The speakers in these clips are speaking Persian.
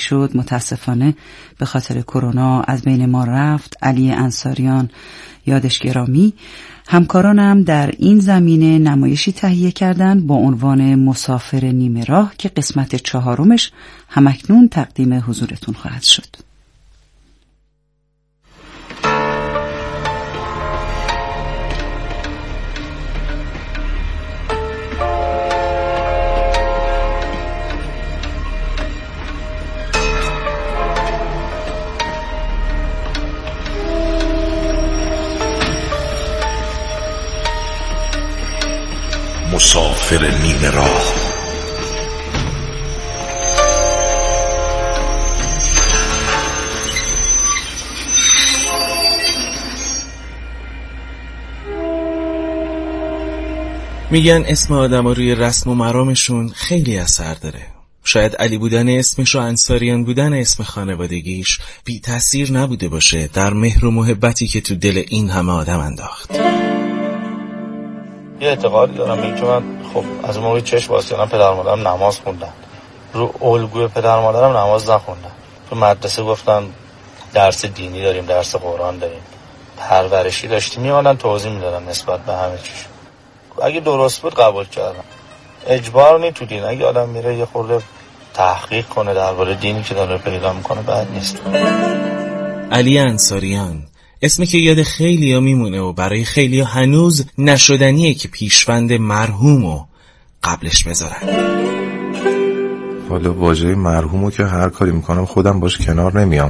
شد متاسفانه به خاطر کرونا از بین ما رفت. علی انصاریان یادش گرامی. همکارانم در این زمینه نمایشی تهیه کردند با عنوان مسافر نیمه راه که قسمت 4 همکنون تقدیم حضورتون خواهد شد. مسافر نیمه راه. میگن اسم آدم روی رسم و مرامشون خیلی اثر داره. شاید علی بودن اسمش و انصاریان بودن اسم خانوادگیش بی تأثیر نبوده باشه در مهر و محبتی که تو دل این همه آدم انداخت. یه اعتقادی دارم این که من خب از موقع چشم باز کردم پدر مادرم نماز خوندن، رو الگوی پدر مادرم نماز نخوندن. تو مدرسه گفتن درس دینی داریم، درس قرآن داریم، پرورشی داشتیم، میومدن توضیح میدادن نسبت به همه چیز. اگه درست بود قبول کردم. اجبار نیست تو دین، اگه آدم میره یه خورده تحقیق کنه درباره دینی که داره پیدا میکنه بد نیست. علی انصاریان اسمی که یاد خیلیا میمونه و برای خیلیا هنوز نشدنیه که پیشوند مرحومو قبلش بذارن. حالا واژه مرحومو که هر کاری میکنم خودم باش کنار نمیام.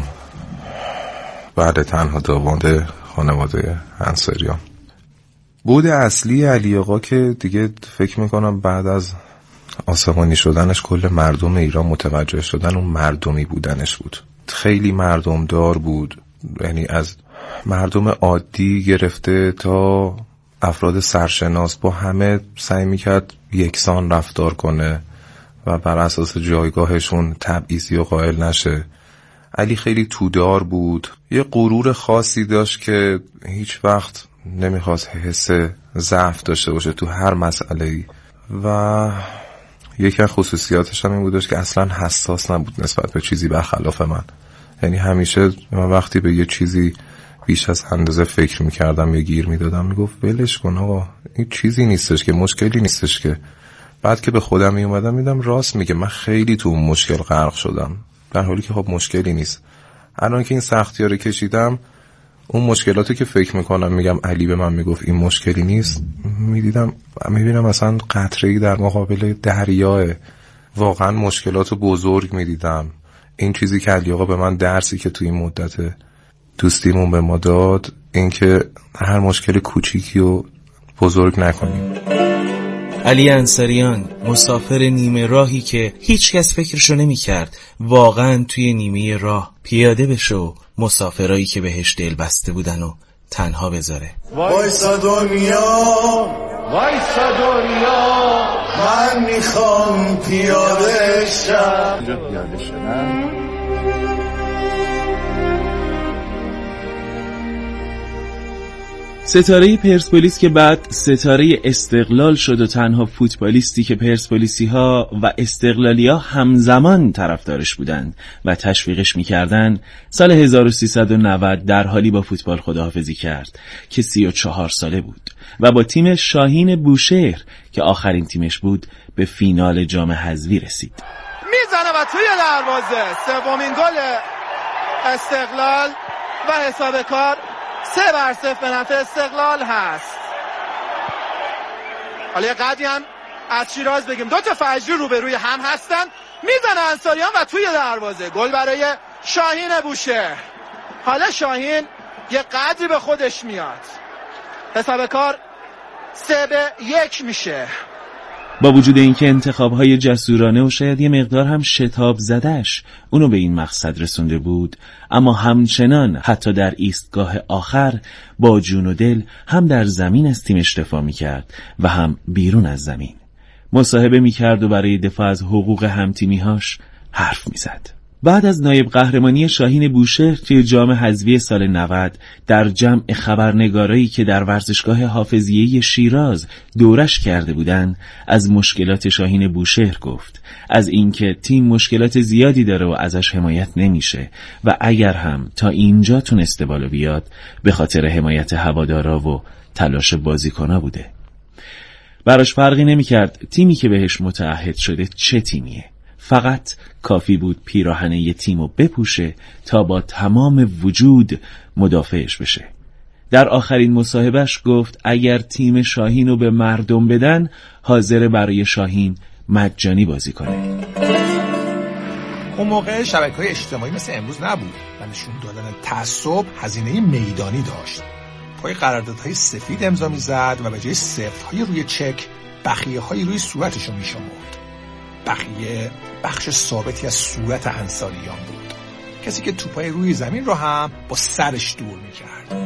بعد تنها داوند خانواده انصاریان. بود اصلی علی آقا که دیگه فکر میکنم بعد از آسمانی شدنش کل مردم ایران متوجه شدن اون مردمی بودنش بود. خیلی مردم دار بود، یعنی از مردم عادی گرفته تا افراد سرشناس با همه سعی میکرد یکسان رفتار کنه و بر اساس جایگاهشون تبعیضی و قائل نشه. علی خیلی تودار بود، یه غرور خاصی داشت که هیچ وقت نمیخواست حس ضعف داشته باشه تو هر مسئله‌ای و یکی از خصوصیاتش هم این بودش که اصلا حساس نبود نسبت به چیزی برخلاف من. یعنی همیشه من وقتی به یه چیزی بیش از اندازه فکر میکردم یا گیر میدادم میگفت ولش کن آقا، این چیزی نیستش که، مشکلی نیستش که. بعد که به خودم میومدم میدم راست میگه، من خیلی تو اون مشکل غرق شدم، در حالی که خب مشکلی نیست. الان که این سختی‌ها رو کشیدم، اون مشکلاتی که فکر میکنم میگم علی به من میگفت این مشکلی نیست، میبینم اصلا قطره‌ای در مقابل دریاه. واقعا مشکلاتو بزرگ میدیدم. این چیزی که علی آقا به من، درسی که تو این مدت دوستیمون به ما داد، این که هر مشکل کوچیکی رو بزرگ نکنیم. علی انصاریان مسافر نیمه راهی که هیچ کس فکرشو نمی کرد واقعا توی نیمه راه پیاده بشه و مسافرایی که بهش دل بسته بودن و تنها بذاره. وایسا دنیا، وایسا دنیا، من میخوام پیاده شم. پیاده شدم. ستاره پرسپولیس که بعد ستاره استقلال شد و تنها فوتبالیستی که پرسپولیسی ها و استقلالی ها همزمان طرفدارش بودند و تشویقش میکردن، سال 1390 در حالی با فوتبال خداحافظی کرد که 34 ساله بود و با تیم شاهین بوشهر که آخرین تیمش بود به فینال جام حذفی رسید. میزنه و توی دروازه سومین گل استقلال و حساب کار 3-0 به نفع استقلال هست. حالا یه قدری هم از شیراز بگیم، دو تا فجری روبروی هم هستن، میزنه انصاریان و توی دروازه گل برای شاهین بوشهر. حالا شاهین یه قدری به خودش میاد، حساب کار 3-1 میشه. با وجود اینکه انتخاب‌های جسورانه و شاید یه مقدار هم شتاب زدش اونو به این مقصد رسونده بود، اما همچنان حتی در ایستگاه آخر با جون و دل هم در زمین از تیمش دفاع می‌کرد و هم بیرون از زمین. مصاحبه می‌کرد و برای دفاع از حقوق همتیمی‌هاش حرف می‌زد. بعد از نایب قهرمانی شاهین بوشهر توی جام حذفی سال 90 در جمع خبرنگارایی که در ورزشگاه حافظیه شیراز دورش کرده بودن از مشکلات شاهین بوشهر گفت، از اینکه تیم مشکلات زیادی داره و ازش حمایت نمیشه و اگر هم تا اینجا تونسته بالا بیاد به خاطر حمایت هوادارا و تلاش بازیکن‌ها بوده. براش فرقی نمی‌کرد تیمی که بهش متعهد شده چه تیمیه، فقط کافی بود پیراهنه یه تیمو بپوشه تا با تمام وجود مدافعش بشه. در آخرین مصاحبهش گفت اگر تیم شاهینو به مردم بدن حاضر برای شاهین مجانی بازی کنه. اون موقع شبکه‌های اجتماعی مثل امروز نبود و نشون دادن تعصب هزینه میدانی داشت. پای قراردادهای سفید امضا می‌زد و به جای صفرهای روی چک بخیه‌های روی صورتشو می‌شمرد. بخیه بخش ثابتی از صورت انصاریان بود، کسی که توپای روی زمین رو هم با سرش دور می‌کرد.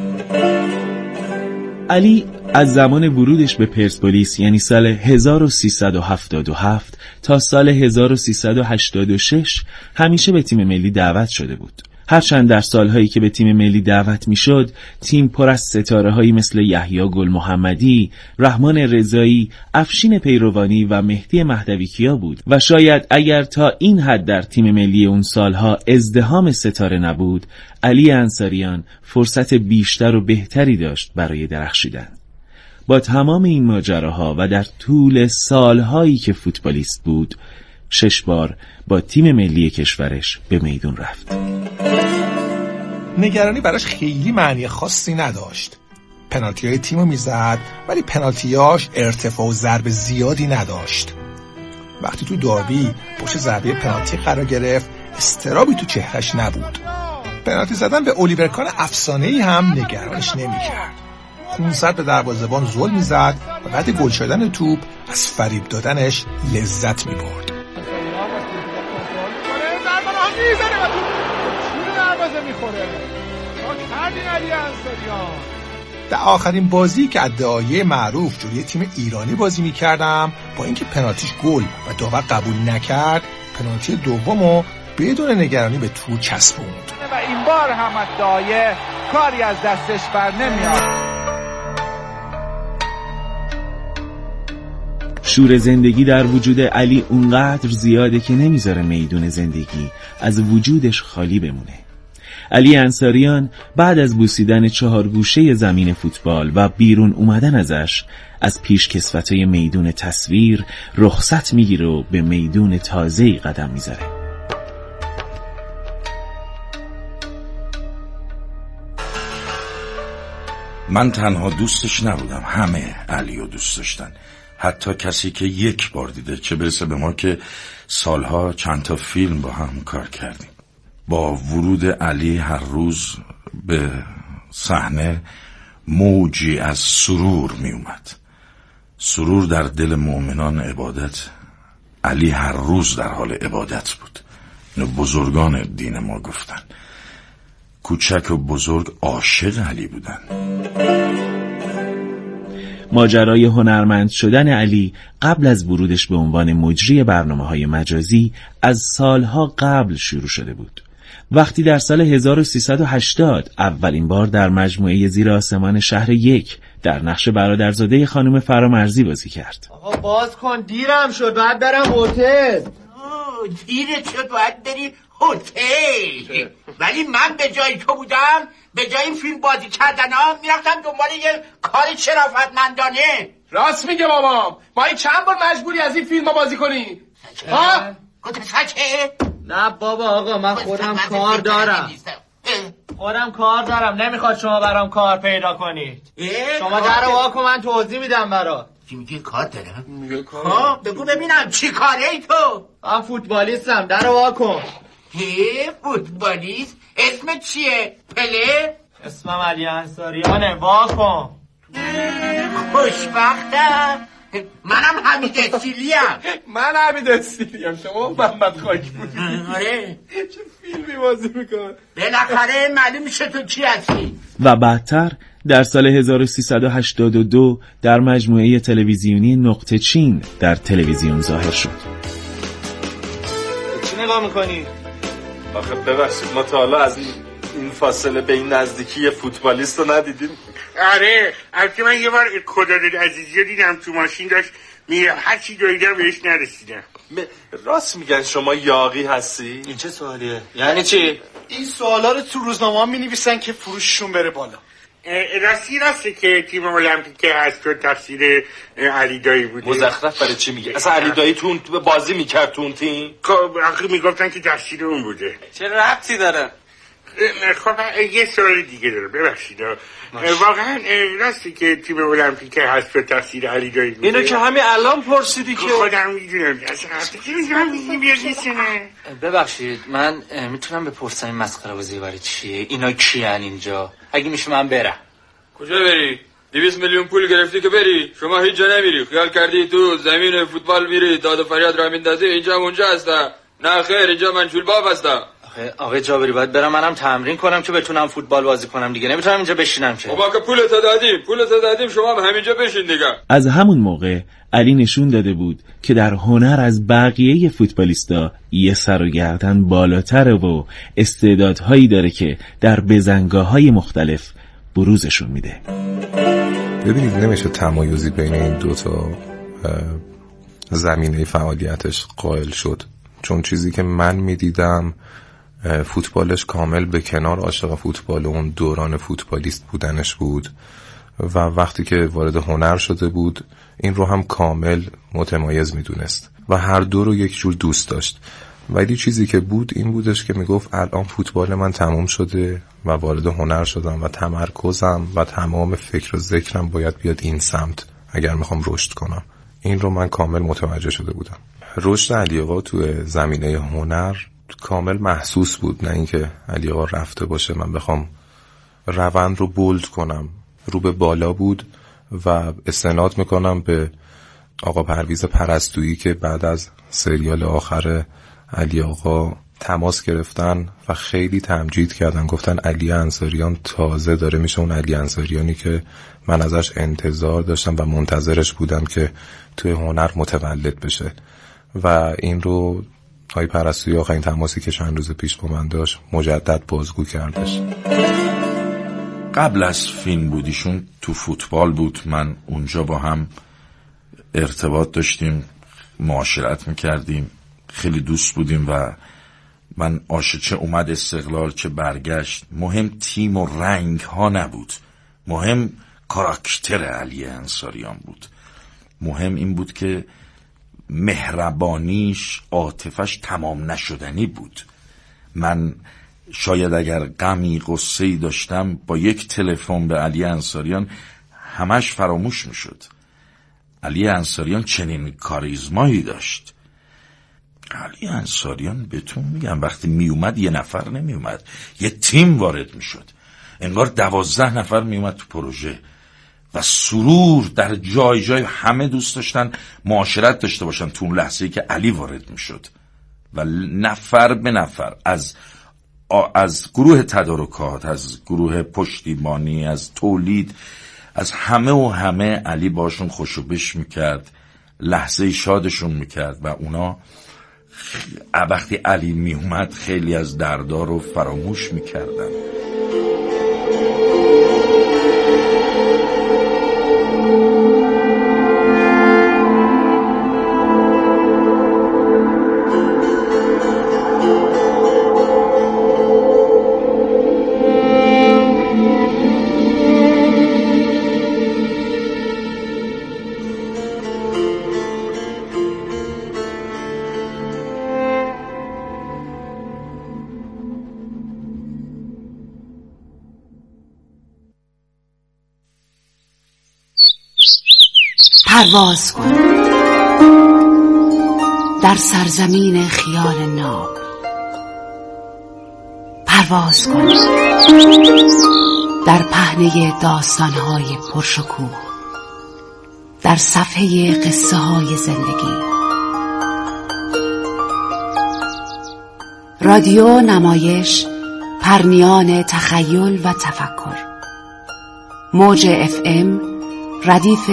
علی از زمان ورودش به پرسپولیس یعنی سال 1377 تا سال 1386 همیشه به تیم ملی دعوت شده بود. هرچند در سالهایی که به تیم ملی دعوت میشد تیم پر از ستاره‌هایی مثل یحیی گل محمدی، رحمان رضایی، افشین پیروانی و مهدی مهدویکیا بود و شاید اگر تا این حد در تیم ملی اون سالها ازدحام ستاره نبود، علی انصاریان فرصت بیشتر و بهتری داشت برای درخشیدن. با تمام این ماجراها و در طول سالهایی که فوتبالیست بود 6 بار با تیم ملی کشورش به میدون رفت. نگرانی براش خیلی معنی خاصی نداشت. پنالتی‌های تیمو میزد ولی پنالتیاش ارتفاع و ضرب زیادی نداشت. وقتی تو داربی پشت ضربه پنالتی قرار گرفت استرابی تو چهرش نبود. پنالتی زدن به الیور کان افسانه‌ای هم نگرانش نمی‌کرد. 500 به دروازه‌بان زل میزد و بعد گل شدن توپ از فریب دادنش لذت می‌برد. در آخرین بازی که ادعای معروف جلوی تیم ایرانی بازی می‌کردم، با اینکه پنالتیش گل و داور قبول نکرد، پنالتی دومو بدون نگرانی به تور چسبوند و این بار هم ادعای کاری از دستش بر نمیاد. شور زندگی در وجود علی اونقدر زیاده که نمیذاره میدون زندگی از وجودش خالی بمونه. علی انصاریان بعد از بوسیدن 4 گوشه زمین فوتبال و بیرون اومدن ازش از پیش کسوتای میدون تصویر رخصت میگیره و به میدون تازه‌ای قدم میذاره. من تنها دوستش نبودم، همه علیو دوست داشتن، حتی کسی که 1 بار دیده، چه برسه به ما که سالها چند تا فیلم با هم کار کردیم. با ورود علی هر روز به صحنه موجی از سرور می اومد. سرور در دل مؤمنان عبادت. علی هر روز در حال عبادت بود. اینو بزرگان دین ما گفتن. کوچک و بزرگ عاشق علی بودن. ماجرای هنرمند شدن علی قبل از ورودش به عنوان مجری برنامه‌های مجازی از سالها قبل شروع شده بود. وقتی در سال 1380 اولین بار در مجموعه زیر آسمان شهر 1 در نقش برادرزاده خانم فرامرزی بازی کرد. آقا باز کن، دیرم شد، باید برم هتل. دیرت شد باید بری هتل. ولی من به جای تو بودم، به جای این فیلم بازی کردن ها میرفتم دنبال یه کار شرافتمندانه. راست میگه بابام، ما این چند بار مجبوری از این فیلم ها بازی کنی. ها؟ گفتم سچه؟ نه بابا آقا، من خودم کار دارم. خودم کار دارم، نمیخواد شما برام کار پیدا کنید. شما در رو واکن، من توضیح میدم برات. چی میگه کار دارم؟ ها بگو ببینم چی کاره ای تو؟ من فوتبالیستم، در رو واکن. فوتبالیست؟ اسمت چیه؟ پله؟ اسمم علی انصاریانه، واکن. خوشبختم. منم حمید اسیلیم. من حمید اسیلیم، شما محمد خاکپوری. آره. چه فیلمی بازی میکنه؟ بالاخره معلوم میشه تو کی هستی. و بعدتر در سال 1382 در مجموعه تلویزیونی نقطه چین در تلویزیون ظاهر شد. چی نگاه میکنی؟ آخه ببخشید ما تا حالا از این فاصله به این نزدیکی یه فوتبالیست رو ندیدیم. آره البته من یه بار خداداد عزیزی رو دیدم تو ماشین داشت میره، هر چی دویدم بهش نرسیدم. راست میگن شما یاغی هستی؟ این چه سوالیه؟ یعنی چی؟ این سوالا رو تو روزنامه می نویسن که فروششون بره بالا. راسته که تیم المپیک هست تو تفسیر علی دایی بوده. مزخرف برای چی میگه؟ اصلا علی دایی تو بازی میکرد تو اون تیم؟ آخه میگفتن که تفسیر اون بوده. چه ربطی داره؟ خب یه سوال دیگه داره، ببخشید واقعا راسته که تیم المپیک هست تو تفسیر علی دایی بوده؟ اینو که همین الان پرسیدی که خودم میدونم. ببخشید من میتونم بپرسم این مسخره بازی برای چیه؟ اینا کیان اینجا؟ اگه میشه من برم. کجا بری؟ 200 میلیون پول گرفتی که بری؟ شما هیچ جا نمیری. خیال کردی تو زمین فوتبال میری داد و فریاد را میندازی اینجا اونجا هستا؟ نه خیر، اینجا منجول باب هستا. آقای جابری باید برم منم تمرین کنم که بتونم فوتبال بازی کنم دیگه، نمیتونم اینجا بشینم که. بابا که پولتو دادیم شما هم همینجا بشین دیگه. از همون موقع علی نشون داده بود که در هنر از بقیه فوتبالیستا یه سر و گردن بالاتره و استعدادهایی داره که در بزنگاه‌های مختلف بروزشون میده. ببینید نمیشه تمایزی بین این دوتا زمینه فعالیتش قائل شد، چون چیزی که من میدیدم فوتبالش کامل به کنار عاشق فوتبال اون دوران فوتبالیست بودنش بود و وقتی که وارد هنر شده بود این رو هم کامل متمایز میدونست و هر دو رو یک جور دوست داشت. ولی چیزی که بود این بودش که میگفت الان فوتبال من تموم شده و وارد هنر شدم و تمرکزم و تمام فکر و ذکرم باید بیاد این سمت اگر میخوام رشد کنم. این رو من کامل متوجه شده بودم. رشد علی آقا تو زمینه هنر کامل محسوس بود، نه اینکه علی آقا رفته باشه من بخوام روند رو بولد کنم. رو به بالا بود و استناد میکنم به آقا پرویز پرستویی که بعد از سریال آخر علی آقا تماس گرفتن و خیلی تمجید کردن، گفتن علی انصاریان تازه داره میشه اون علی انصاریانی که من ازش انتظار داشتم و منتظرش بودم که توی هنر متولد بشه. و این رو آقای پرستویی آخرین تماسی که چند روز پیش با من داشت مجدد بازگو کردش. قبل از فیلم بودیشون تو فوتبال بود، من اونجا با هم ارتباط داشتیم، معاشرت میکردیم، خیلی دوست بودیم و من چه اومد استقلال چه برگشت مهم تیم و رنگ ها نبود، مهم کاراکتر علی انصاریان بود. مهم این بود که مهربانیش، عاطفش تمام نشدنی بود. من شاید اگر غمی غصه‌ای داشتم با یک تلفن به علی انصاریان همش فراموش میشد. علی انصاریان چنین کاریزمایی داشت. علی انصاریان بهتون میگم وقتی میومد یه نفر نمیومد، یه تیم وارد میشد، انگار 12 نفر میومد تو پروژه و سرور در جای جای همه دوست داشتن معاشرت داشته باشن تو اون لحظه‌ای که علی وارد میشد و نفر به نفر از گروه تدارکات، از گروه پشتیبانی، از تولید، از همه و همه علی باشون خوشو بش میکرد، لحظه شادشون میکرد و اونا وقتی علی میومد خیلی از دردا رو فراموش میکردن. پرواز کن در سرزمین خیال ناب، پرواز کن در پهنه داستانهای پرشکوه، در صفحه قصه های زندگی. رادیو نمایش، پرنیان تخیل و تفکر. موج FM ردیف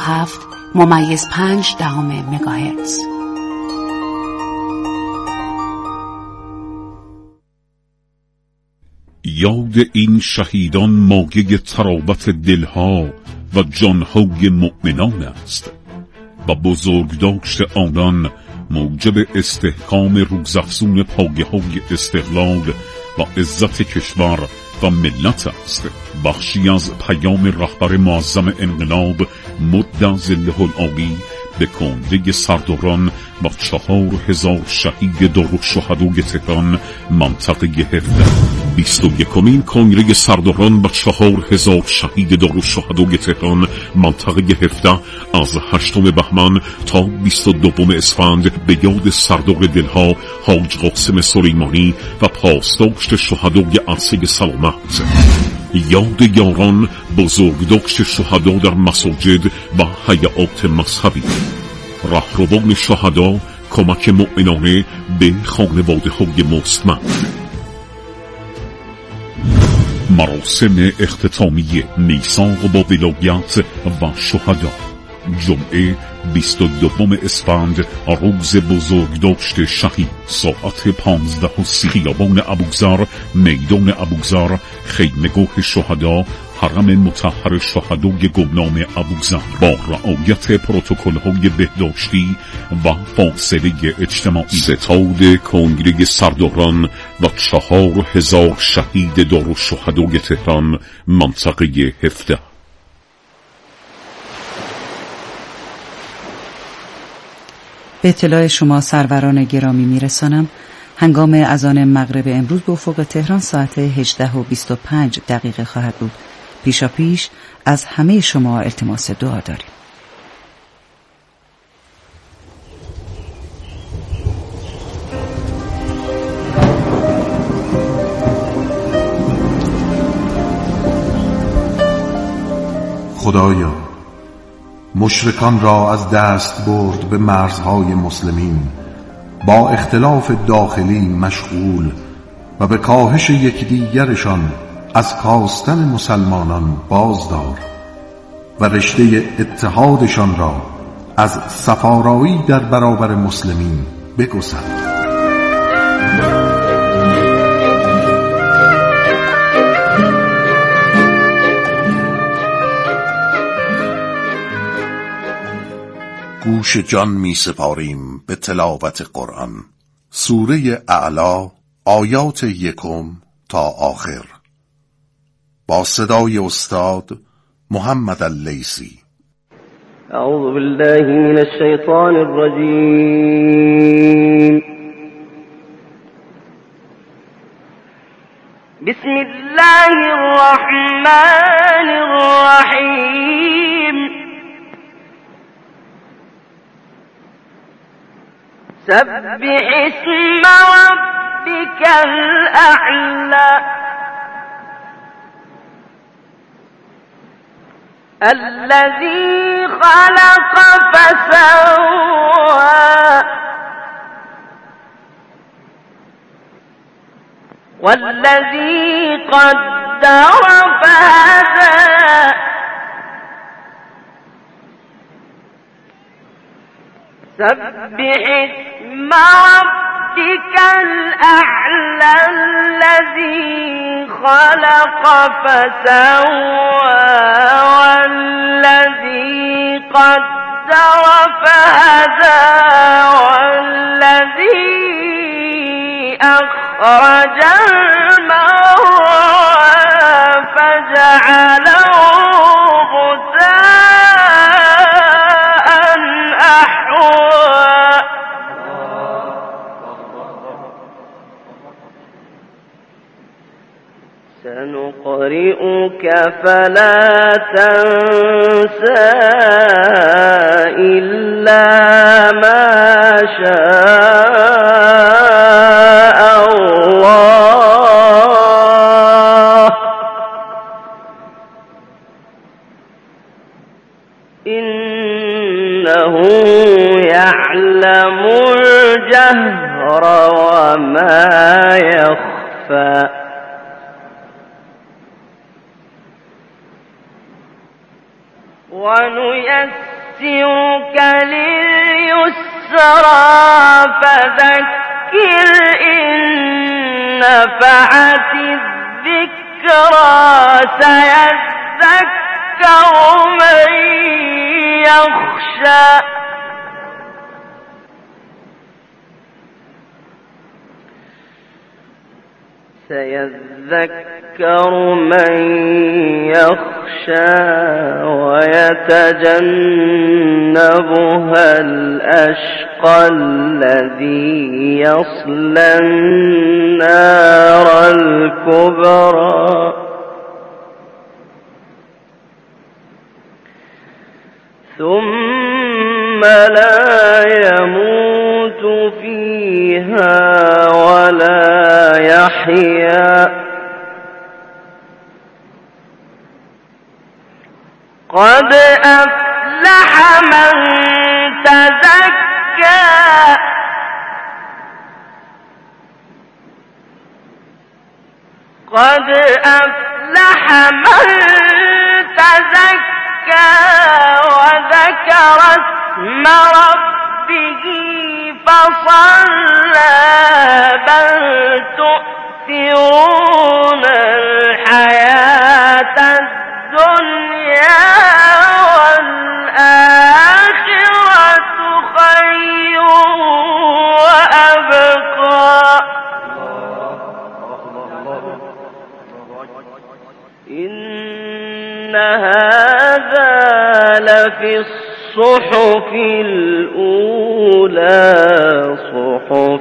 107.5 مگاهرتز. یاد این شهیدان مایه ترابط دلها و جانهای مؤمنان است و بزرگداشت آنان موجب استحکام روزافزون پایه‌های استقلال و عزت کشور و ملت است. بخشی از پیام رهبر معظم انقلاب مد ظله العالی به کنده سرداران و 4000 شهید دارالشهدای تهران منطقه 17. 21مین کنگره سرداران و 4000 شهید دارالشهدای تهران منطقه 17 از 8 بهمن تا 22 اسفند به یاد سردار دلها حاج قاسم سلیمانی و پاسداشت شهدای عرصه سلامت، یاد یاران بزرگداشت شهدا در مساجد و هیئات مذهبی، رهروان شهدا کمک مؤمنانه به خانواده های مستمند. مراسم اختتامی میثاق با ولایت و شهدا، جمعه 22 اسفند روز بزرگداشت شهید، ساعت 15:30 خیابان ابوذر، میدان ابوذر، خیمه‌گاه شهدا، حرم مطهر شهدای گمنام ابوذر، با رعایت پروتکل‌های بهداشتی و فاصله اجتماعی. ستاد کنگره سرداران و 4000 شهید دارالشهدای تهران منطقه 17. به اطلاع شما سروران گرامی میرسانم هنگام اذان مغرب امروز به افق تهران ساعت 18:25 خواهد بود. پیشاپیش از همه شما التماس دعا داریم. خدایا، مشرکان را از دست برد به مرزهای مسلمین، با اختلاف داخلی مشغول و به کاهش یکدیگرشان از کاستن مسلمانان بازدار و رشته اتحادشان را از صفارایی در برابر مسلمین بگسل. گوش جان می سپاریم به تلاوت قرآن. سوره اعلی، آیات 1 تا آخر، با صدای استاد محمد اللیثی. اعوذ بالله من الشیطان الرجیم. بسم الله الرحمن الرحیم. سبح اسم ربك الأعلى الذي خلق فسوى والذي قدر فهدى سبح اسم ربك الأعلى الذي خلق فسوى والذي قدر فهدى والذي أخرج المرعى فجعله غثاء أحوى سنقرئك فلا تنسى إلا ما شاء الله إنه يعلم الجهر وما يخفى ونيسرك لليسرى فذكر إن نفعت الذكرى سيذكر من يخشى سيذكر من يخشى ويتجنبها الأشقى الذي يصلى النار الكبرى ثم لا يموت فيها ولا يحيا قد أفلح من تزكى قد أفلح من تزكى وذكر اسم ربه فصلى بل تؤثرون الحياة الدنيا والآخرة خير وأبقى إن هذا لفي الصحف الأولى صحف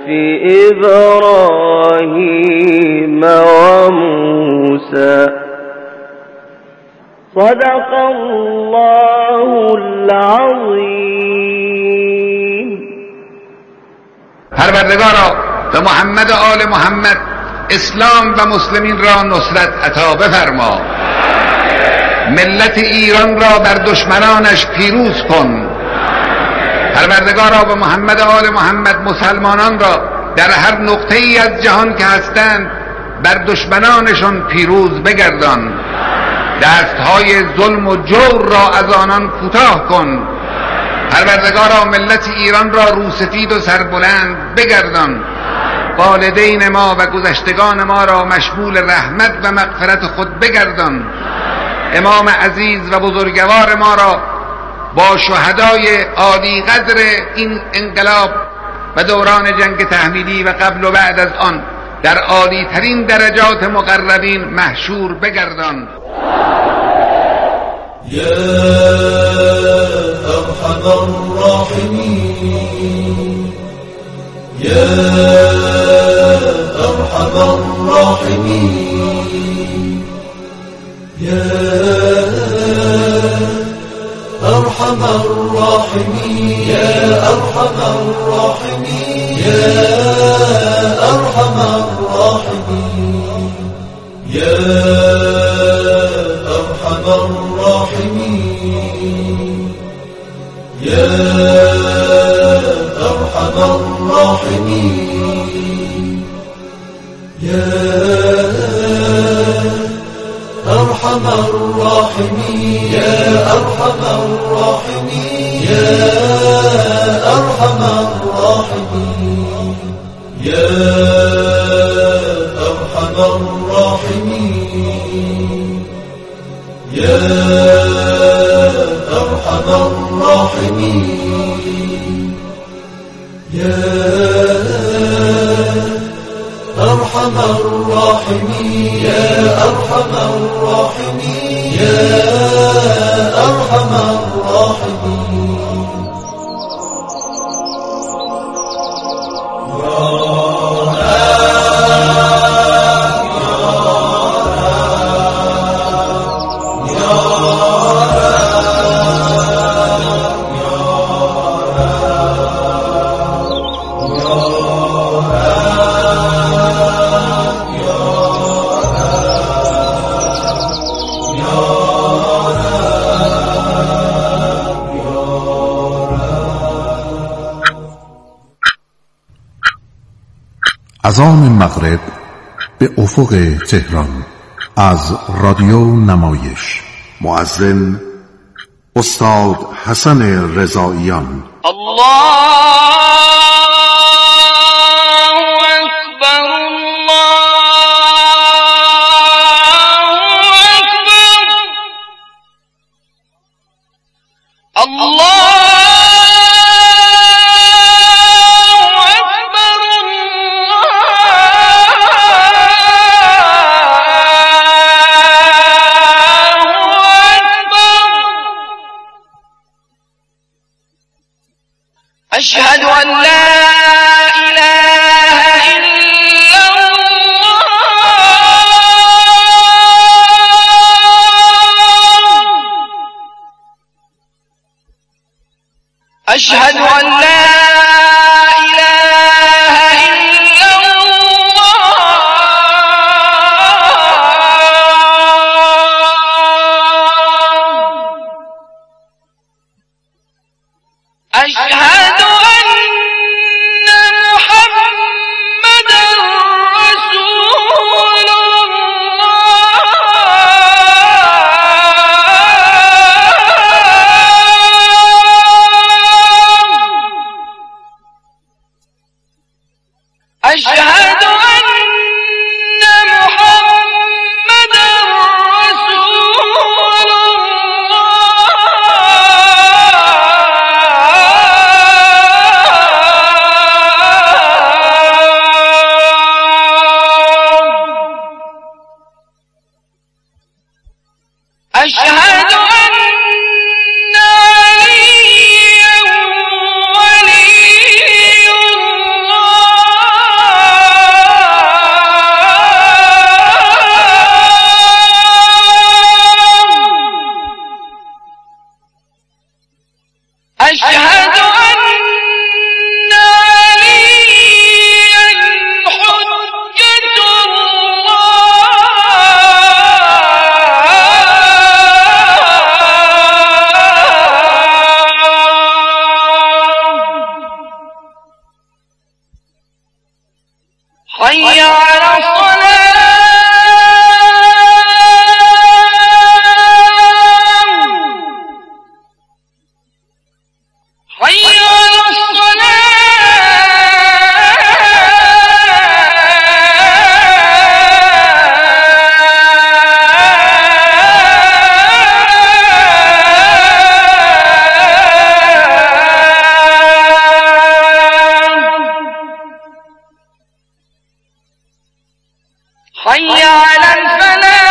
إبراهيم وموسى صدق الله العظيم. پروردگارا به محمد و آل محمد اسلام و مسلمین را نصرت عطا بفرما. ملت ایران را بر دشمنانش پیروز کن. پروردگارا به محمد و آل محمد مسلمانان را در هر نقطه ای از جهان که هستند بر دشمنانشان پیروز بگردان. دستهای ظلم و جور را از آنان کوتاه کن. پروردگارا ملت ایران را روسفید و سربلند بگردان. والدین ما و گذشتگان ما را مشمول رحمت و مغفرت خود بگردان. امام عزیز و بزرگوار ما را با شهدای عالی قدر این انقلاب و دوران جنگ تحمیلی و قبل و بعد از آن در عالی ترین درجات مقربین محشور بگردان. یا ارحم الراحمین یا ارحم الراحمین یا ارحم الراحمین یا ارحم الراحمین یا ارحم الراحمین یا ارحم الراحمین یا ارحم الراحمین یا ارحم الراحمین یا ارحم الراحمین یا ارحم الراحمین یا ارحم الراحمین یا ارحم الراحمین یا ارحم الراحمین یا ارحم الراحمین یا ارحم الراحمین اذان مغرب به افق تهران از رادیو نمایش. مؤذن استاد حسن رضاییان. الله اکبر الله أشهد أن لا إله إلا الله أشهد أن لا إله إلا الله أشهد أن محمدا رسول الله أشهد أن محمدا رسول الله أشهد أن عليا ولي أشهد أن عليا حجة الله حي على الصلاة حي على حي على الفلاح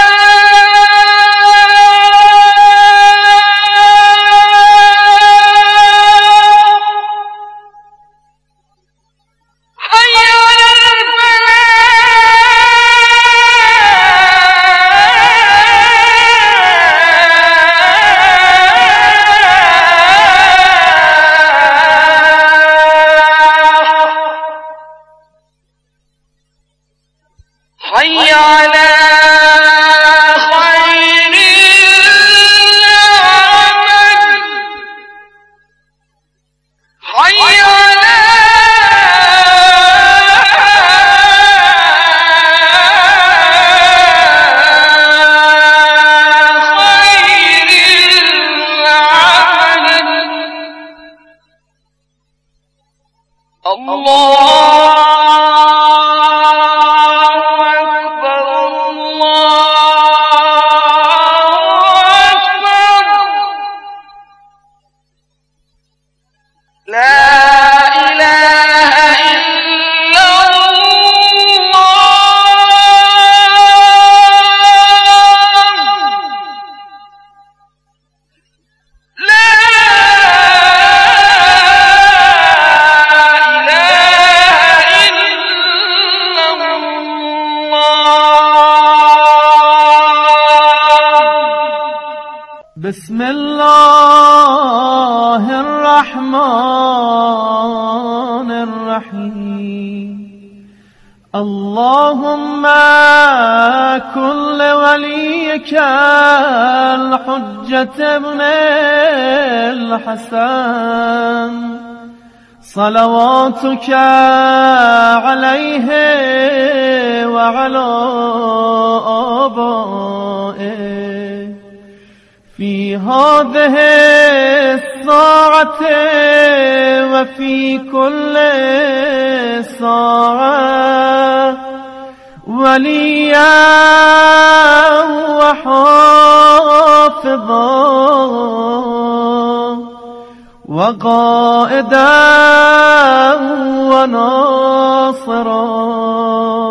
حي على حي على خير العمل حي على خير العمل الله بسم الله الرحمن الرحيم اللهم كن لوليك الحجة ابن الحسن صلواتك عليه وعلى آبائه في هذه الساعة وفي كل ساعة وليا وحافظا وقائدا وناصرا